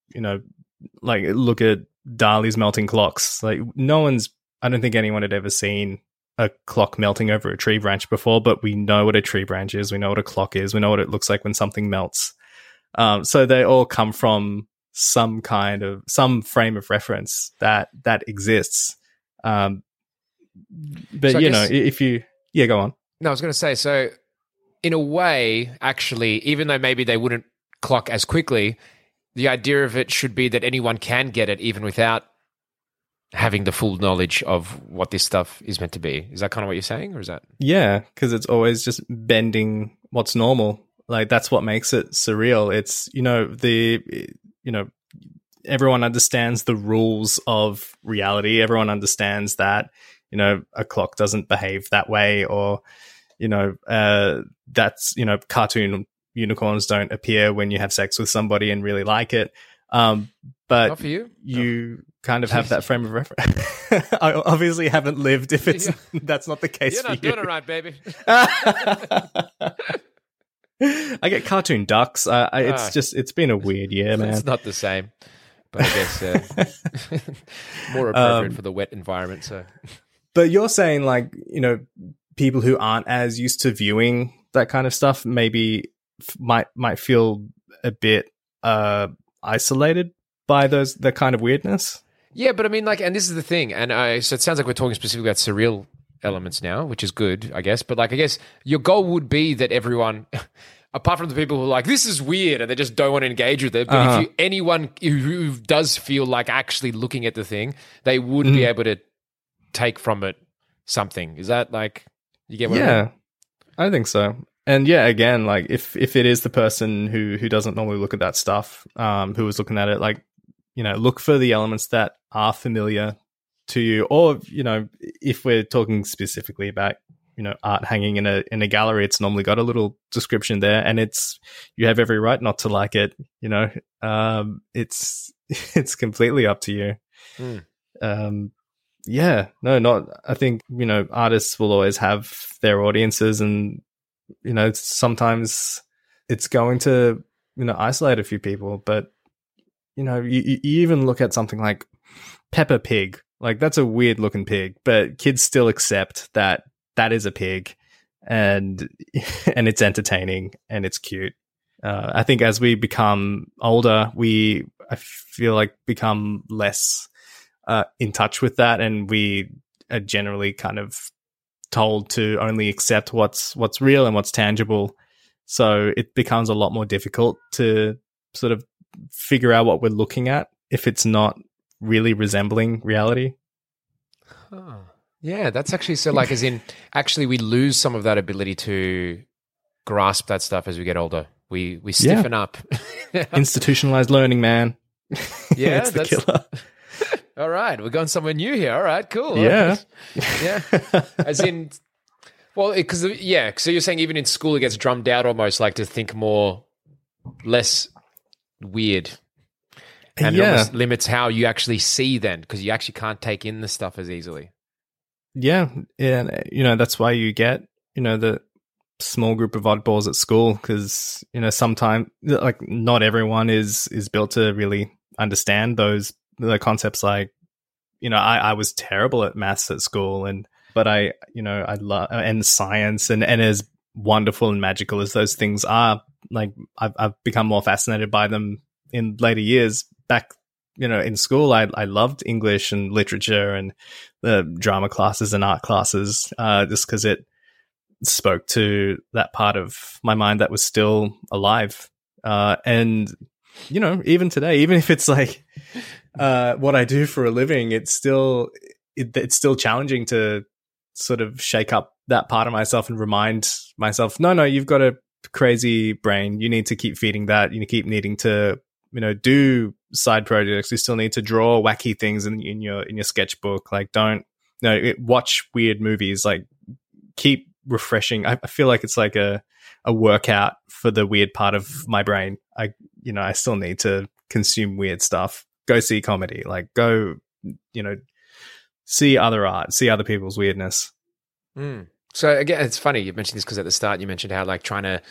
Look at Dali's melting clocks. I don't think anyone had ever seen a clock melting over a tree branch before, but we know what a tree branch is. We know what a clock is. We know what it looks like when something melts. So they all come from some frame of reference that exists. But so if you, go on. No, I was going to say, so in a way, actually, even though maybe they wouldn't clock as quickly, the idea of it should be that anyone can get it even without having the full knowledge of what this stuff is meant to be. Is that kind of what you're saying, or is that? Yeah, because it's always just bending what's normal. Like that's what makes it surreal. It's everyone understands the rules of reality. Everyone understands that a clock doesn't behave that way, or that's cartoon unicorns don't appear when you have sex with somebody and really like it. But not for you. You kind of have that frame of reference. I obviously haven't lived if it's that's not the case. You're not for you. doing it right, baby. I get cartoon ducks. It's been a weird year, man. It's not the same, but I guess more appropriate for the wet environment. So, but you're saying people who aren't as used to viewing that kind of stuff maybe might feel a bit isolated by the kind of weirdness. Yeah, but I mean, and this is the thing, and so it sounds like we're talking specifically about surreal elements now, which is good, I guess. But I guess your goal would be that everyone, apart from the people who are like, this is weird, and they just don't want to engage with it. But if anyone who does feel like actually looking at the thing, they would be able to take from it something. Is that you get what I mean? I think so. And yeah, again, if it is the person who doesn't normally look at that stuff, who is looking at it, look for the elements that are familiar to you, or if we're talking specifically about art hanging in a gallery, it's normally got a little description there, and you have every right not to like it. It's completely up to you. I think artists will always have their audiences, and sometimes it's going to isolate a few people, but you even look at something like Peppa Pig. That's a weird looking pig, but kids still accept that is a pig, and it's entertaining and it's cute. I think as we become older, I feel like become less in touch with that, and we are generally kind of told to only accept what's real and what's tangible. So it becomes a lot more difficult to sort of figure out what we're looking at if it's not really resembling reality. Huh. Yeah, that's actually so. As in, actually, we lose some of that ability to grasp that stuff as we get older. We stiffen up. Institutionalized learning, man. Yeah, it's the killer. All right, we're going somewhere new here. All right, cool. Yeah, yeah. As in, well, so you're saying even in school it gets drummed out almost, to think less weird. And it almost limits how you actually see then, because you actually can't take in the stuff as easily. Yeah, and that's why you get the small group of oddballs at school, because sometimes not everyone is built to really understand the concepts. I was terrible at maths at school, but I love and science, and as wonderful and magical as those things are, I've become more fascinated by them in later years. Back, in school, I loved English and literature and the drama classes and art classes, just because it spoke to that part of my mind that was still alive. And, even today, even if it's what I do for a living, it's still challenging to sort of shake up that part of myself and remind myself, no, you've got a crazy brain. You need to keep feeding that. You keep needing to do side projects. You still need to draw wacky things in your sketchbook. Watch weird movies. Keep refreshing. I feel like it's like a workout for the weird part of my brain. I still need to consume weird stuff. Go see comedy. Go, see other art. See other people's weirdness. So again, it's funny you mentioned this because at the start you mentioned how trying to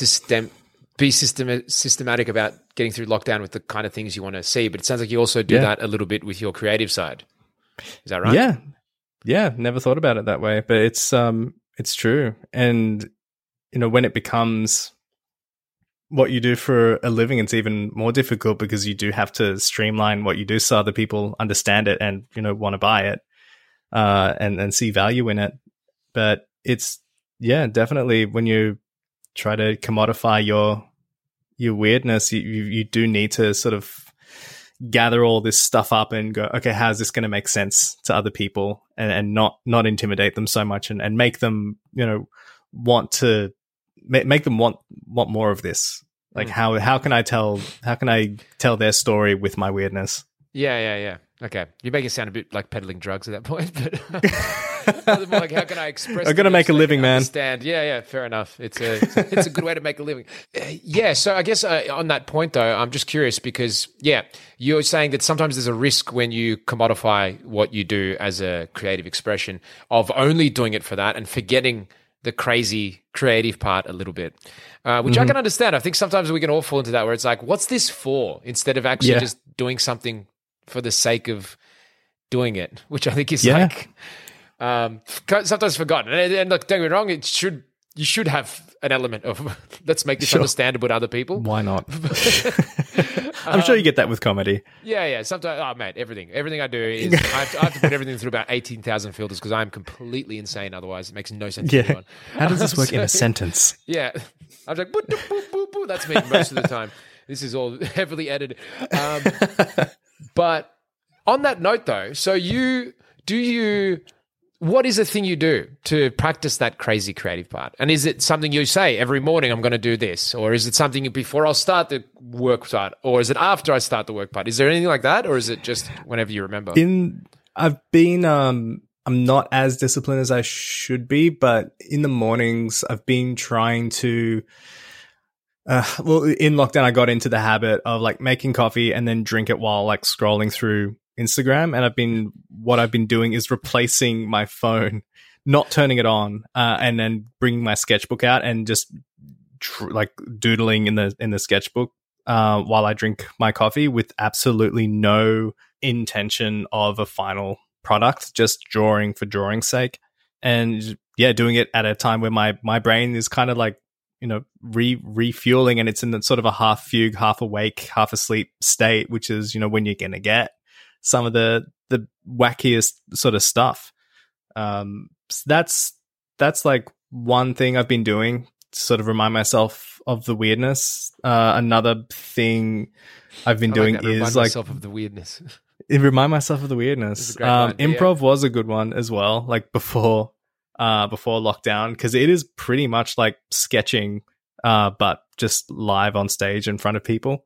be systematic about getting through lockdown with the kind of things you want to see, but it sounds like you also do that a little bit with your creative side. Is that right? Yeah. Never thought about it that way, but it's true. And when it becomes what you do for a living, it's even more difficult because you do have to streamline what you do so other people understand it and want to buy it and see value in it. But it's definitely when you try to commodify your weirdness, you do need to sort of gather all this stuff up and go, okay, how's this going to make sense to other people, and not intimidate them so much, and make them, want to make them want more of this. Like how can I tell their story with my weirdness? Yeah. Okay, you make it sound a bit like peddling drugs at that point, but more like, how can I express? I'm gonna make a living, man. Understand? Yeah, fair enough. It's a good way to make a living. Yeah. So I guess on that point though, I'm just curious because you're saying that sometimes there's a risk when you commodify what you do as a creative expression of only doing it for that and forgetting the crazy creative part a little bit, which I can understand. I think sometimes we can all fall into that where it's like, what's this for? Instead of actually just doing something for the sake of doing it, which I think is like sometimes forgotten. And look, don't get me wrong, you should have an element of let's make this understandable to other people. Why not? I'm sure you get that with comedy. Yeah. Sometimes, mate, everything I do is I have to put everything through about 18,000 filters because I'm completely insane. Otherwise, it makes no sense to anyone. How does this work in a sentence? Yeah, I'm like, boop, boop, boop, boop. That's me most of the time. This is all heavily edited. But on that note, though, so what is the thing you do to practice that crazy creative part? And is it something you say every morning, I'm going to do this? Or is it something before I'll start the work part? Or is it after I start the work part? Is there anything like that? Or is it just whenever you remember? I'm not as disciplined as I should be, but in the mornings, I've been trying to... in lockdown, I got into the habit of like making coffee and then drink it while like scrolling through Instagram. And what I've been doing is replacing my phone, not turning it on, and then bringing my sketchbook out and just like doodling in the sketchbook while I drink my coffee, with absolutely no intention of a final product, just drawing for drawing's sake. And doing it at a time where my brain is kind of like, refueling, and it's in the sort of a half fugue, half awake, half asleep state, which is, when you're going to get some of the wackiest sort of stuff. So that's like one thing I've been doing to sort of remind myself of the weirdness. Another thing I've been doing is remind myself of the weirdness. Remind myself of the weirdness. Improv was a good one as well, like before lockdown, because it is pretty much like sketching, but just live on stage in front of people.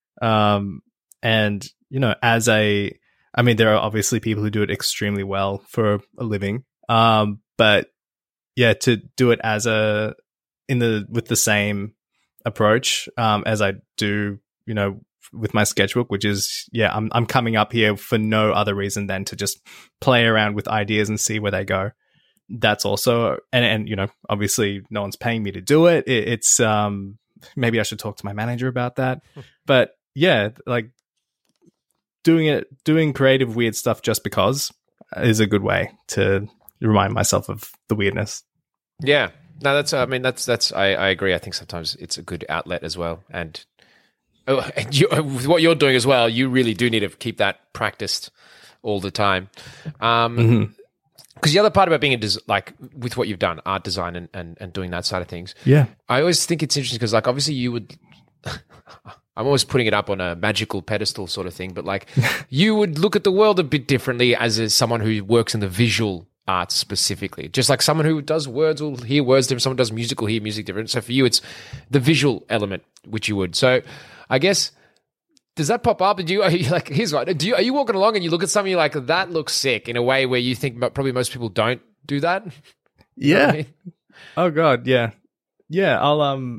And there are obviously people who do it extremely well for a living. But to do it with the same approach as I do, with my sketchbook, which is I'm coming up here for no other reason than to just play around with ideas and see where they go. That's also, and obviously no one's paying me to do it. It's maybe I should talk to my manager about that. But like doing creative weird stuff just because is a good way to remind myself of the weirdness. Yeah, no, that's I agree. I think sometimes it's a good outlet as well. And with what you're doing as well, you really do need to keep that practiced all the time. Because the other part about being like with what you've done, art design and doing that side of things. Yeah. I always think it's interesting because like obviously you would, I'm always putting it up on a magical pedestal sort of thing, but like you would look at the world a bit differently as someone who works in the visual arts specifically. Just like someone who does words will hear words different, someone does music will hear music different. So for you, it's the visual element, which you would. So I guess... Does that pop up? Are you like, here's what, are you walking along and you look at something like that looks sick in a way where you think probably most people don't do that? Yeah. You know what I mean? Oh God. Yeah. Yeah. I'll, and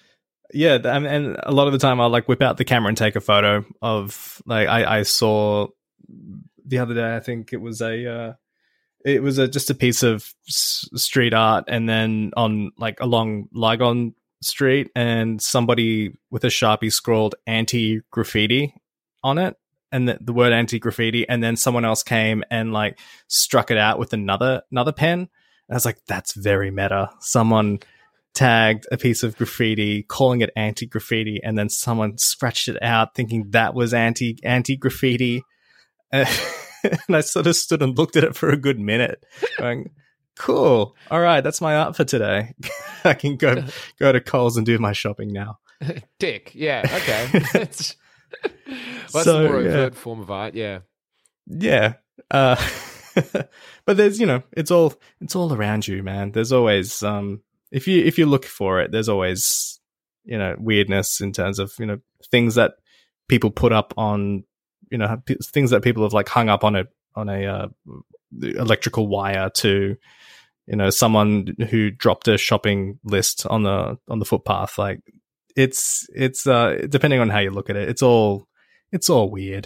a lot of the time I'll like whip out the camera and take a photo of like, I saw the other day, I think it was just a piece of street art, and then on like along Lygon Street, and somebody with a Sharpie scrawled anti-graffiti on it, and the word anti-graffiti, and then someone else came and like struck it out with another pen. And I was like, that's very meta. Someone tagged a piece of graffiti calling it anti-graffiti, and then someone scratched it out thinking that was anti-graffiti. And I sort of stood and looked at it for a good minute going, cool. All right, that's my art for today. I can go to Coles and do my shopping now. Dick. Yeah. Okay. Well, that's So, the more yeah. overt form of art. Yeah. Yeah. But there's, it's all around you, man. There's always if you look for it, there's always, weirdness in terms of, things that people put up on, things that people have like hung up on a electrical wire to, someone who dropped a shopping list on the footpath. Like it's depending on how you look at it, it's all weird.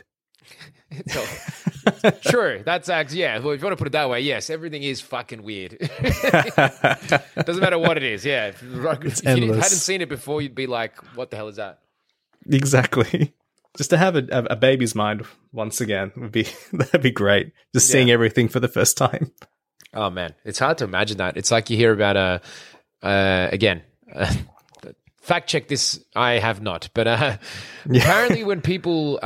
Sure, that's actually, yeah. Well, if you want to put it that way, yes, everything is fucking weird. Doesn't matter what it is. Yeah, if you hadn't seen it before, you'd be like, "What the hell is that?" Exactly. Just to have a baby's mind once again that'd be great. Just seeing everything for the first time. Oh man, it's hard to imagine that. It's like you hear about again. Fact check this. I have not, but apparently when people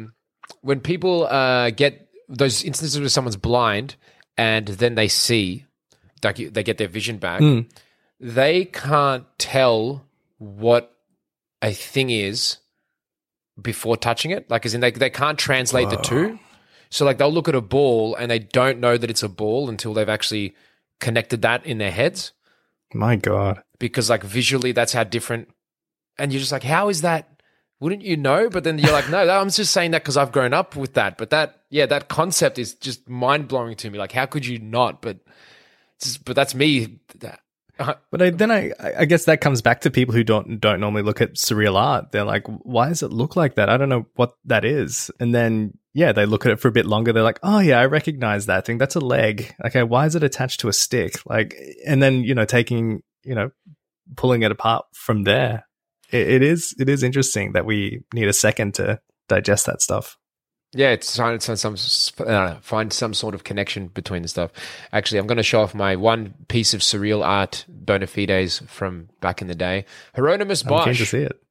get those instances where someone's blind and then they see, like they get their vision back, they can't tell what a thing is before touching it. Like, as in they can't translate the two. So like they'll look at a ball and they don't know that it's a ball until they've actually connected that in their heads. My God. Because like visually that's how different, and you're just like, how is that? Wouldn't you know? But then you're like, no, I'm just saying that because I've grown up with that. But that concept is just mind blowing to me. Like, how could you not? But that's me. But then I guess that comes back to people who don't normally look at surreal art. They're like, why does it look like that? I don't know what that is. And then they look at it for a bit longer. They're like, oh yeah, I recognize that thing. That's a leg. Okay, why is it attached to a stick? Like, and then taking pulling it apart from there. It is interesting that we need a second to digest that stuff. Yeah, it's trying to find some sort of connection between the stuff. Actually, I'm going to show off my one piece of surreal art bona fides from back in the day. Hieronymus Bosch. I'm keen to see it.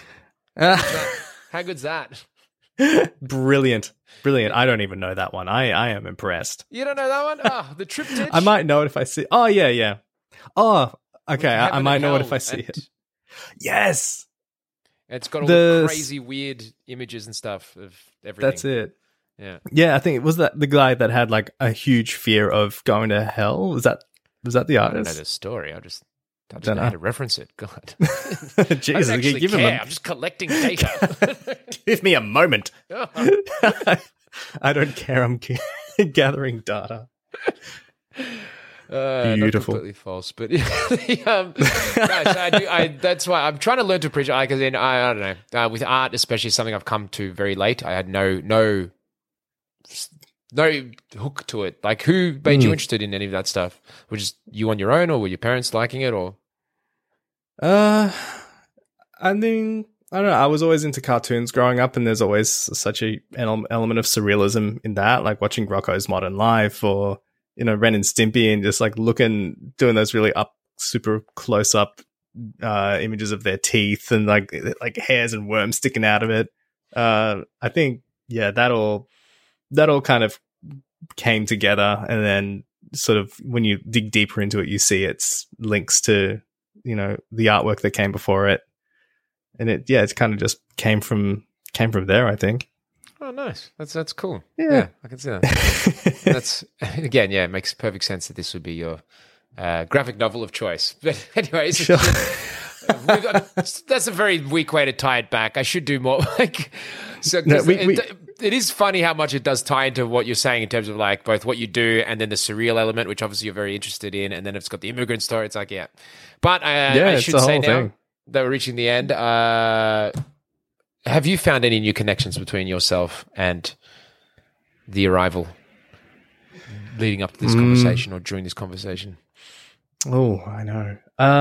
How good's that? Brilliant. I don't even know that one. I am impressed. You don't know that one? The triptych. I might know it if I see. Oh yeah. Oh, okay. I might know it if I see it. Yes. It's got all the crazy, weird images and stuff of everything. That's it. Yeah. Yeah, I think it was that the guy that had like a huge fear of going to hell. Was that the artist? I don't know the story. I just know how to reference it. God. Jesus, I don't give him I'm just collecting data. Give me a moment. I don't care. I'm gathering data. Beautiful. Not completely false, but that's why I'm trying to learn to appreciate. Because I don't know, with art, especially something I've come to very late. I had no hook to it. Like, who made you interested in any of that stuff? Was just you on your own, or were your parents liking it, or? I mean, I don't know. I was always into cartoons growing up, and there's always such an element of surrealism in that, like watching Rocko's Modern Life or Ren and Stimpy, and just like doing those really super close up images of their teeth and like hairs and worms sticking out of it. I think that all kind of came together, and then sort of when you dig deeper into it, you see its links to the artwork that came before it, and it kind of just came from there, I think. Oh, nice. That's cool. Yeah, I can see that. That's again, it makes perfect sense that this would be your graphic novel of choice. But anyways, sure. That's a very weak way to tie it back. I should do more. It is funny how much it does tie into what you're saying in terms of like both what you do and then the surreal element, which obviously you're very interested in, and then it's got the immigrant story. It's like, but I should say now that we're reaching the end. Have you found any new connections between yourself and the arrival leading up to this conversation or during this conversation? Oh, I know.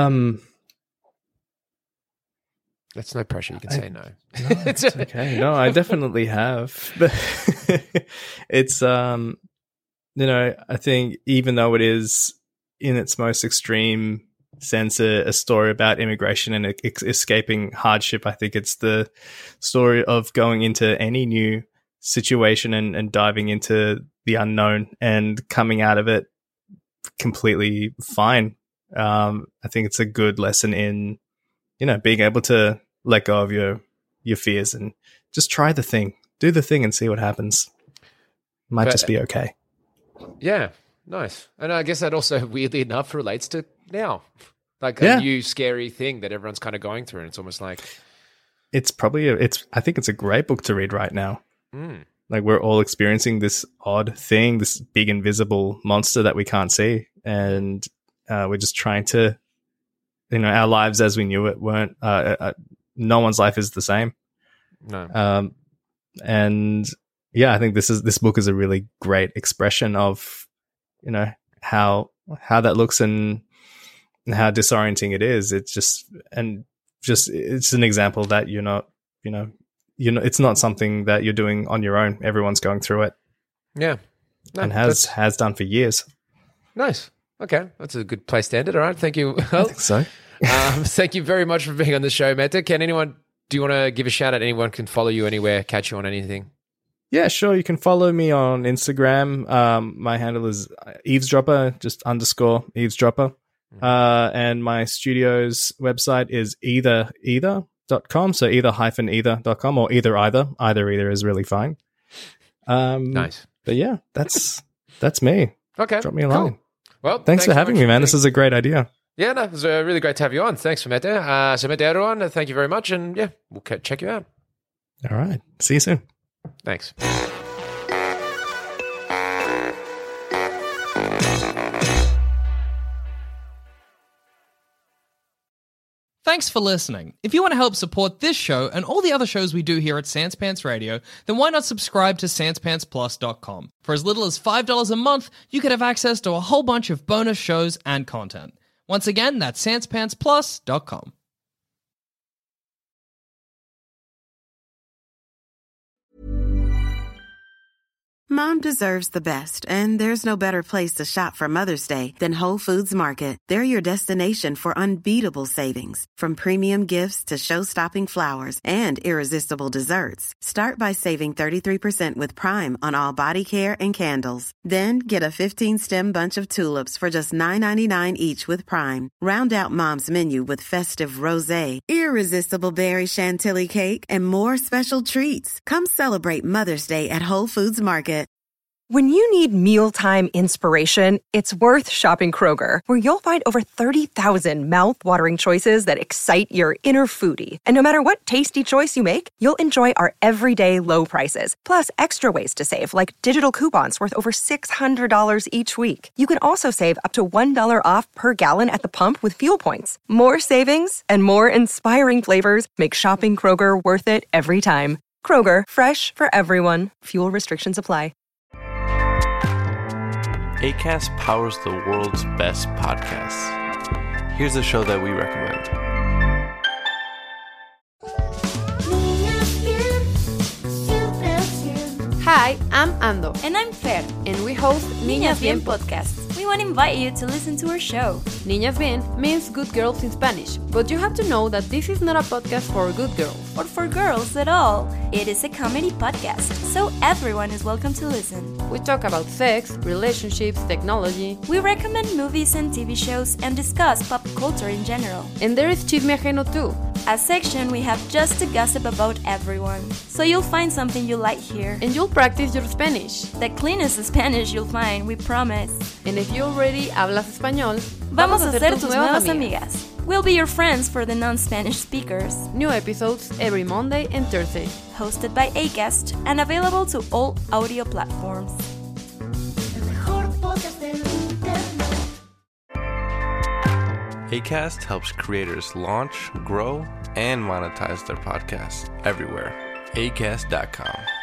That's no pressure. You can say no. No, it's okay. No, I definitely have. But it's, I think even though it is in its most extreme sense a story about immigration and escaping hardship, I think it's the story of going into any new situation and diving into the unknown and coming out of it completely fine. I think it's a good lesson in being able to let go of your fears and just try the thing. do the thing and see what happens. Might just be okay. Yeah, nice. And I guess that also, weirdly enough, relates to now. Like a new scary thing that everyone's kind of going through. And it's almost like... It's probably, I think it's a great book to read right now. Like we're all experiencing this odd thing, this big invisible monster that we can't see. And we're just trying to, our lives as we knew it weren't, no one's life is the same. No. And yeah, I think this book is a really great expression of, how that looks and how disorienting it is. It's it's an example that you're not, it's not something that you're doing on your own. Everyone's going through it. Yeah. No, and has done for years. Nice. Okay. That's a good place to end it. All right. Thank you. I think so. Thank you very much for being on the show, Mete. Do you want to give a shout out? Anyone can follow you anywhere, catch you on anything? Yeah, sure. You can follow me on Instagram. My handle is eavesdropper, just _ eavesdropper. And my studio's website is either.com. So either-either.com or either. Either is really fine. Nice. But yeah, that's me. Okay. Drop me a line. Cool. Well, thanks for having me, man. This is a great idea. Yeah, no, it was really great to have you on. Thanks for Mete. So Mete Erdogan, thank you very much. And yeah, we'll check you out. All right. See you soon. Thanks. Thanks for listening. If you want to help support this show and all the other shows we do here at Sans Pants Radio, then why not subscribe to SansPantsPlus.com? For as little as $5 a month, you could have access to a whole bunch of bonus shows and content. Once again, that's SansPantsPlus.com. Mom deserves the best, and there's no better place to shop for Mother's Day than Whole Foods Market. They're your destination for unbeatable savings, from premium gifts to show-stopping flowers and irresistible desserts. Start by saving 33% with Prime on all body care and candles. Then get a 15-stem bunch of tulips for just $9.99 each with Prime. Round out Mom's menu with festive rosé, irresistible berry chantilly cake, and more special treats. Come celebrate Mother's Day at Whole Foods Market. When you need mealtime inspiration, it's worth shopping Kroger, where you'll find over 30,000 mouth-watering choices that excite your inner foodie. And no matter what tasty choice you make, you'll enjoy our everyday low prices, plus extra ways to save, like digital coupons worth over $600 each week. You can also save up to $1 off per gallon at the pump with fuel points. More savings and more inspiring flavors make shopping Kroger worth it every time. Kroger, fresh for everyone. Fuel restrictions apply. Acast powers the world's best podcasts. Here's a show that we recommend. Hi, I'm Ando. And I'm Fer. And we host Niñas Bien podcast. We want to invite you to listen to our show. Niñas Bien means good girls in Spanish, but you have to know that this is not a podcast for good girls. Or for girls at all. It is a comedy podcast, so everyone is welcome to listen. We talk about sex, relationships, technology. We recommend movies and TV shows and discuss pop culture in general. And there is Chisme Ajeno too, a section we have just to gossip about everyone. So you'll find something you like here. And you'll practice your Spanish. The cleanest Spanish you'll find, we promise. And if you already hablas español, vamos a ser tus nuevas amigas. We'll be your friends for the non-Spanish speakers. New episodes every Monday and Thursday. Hosted by Acast and available to all audio platforms. Acast helps creators launch, grow, and monetize their podcasts everywhere. Acast.com.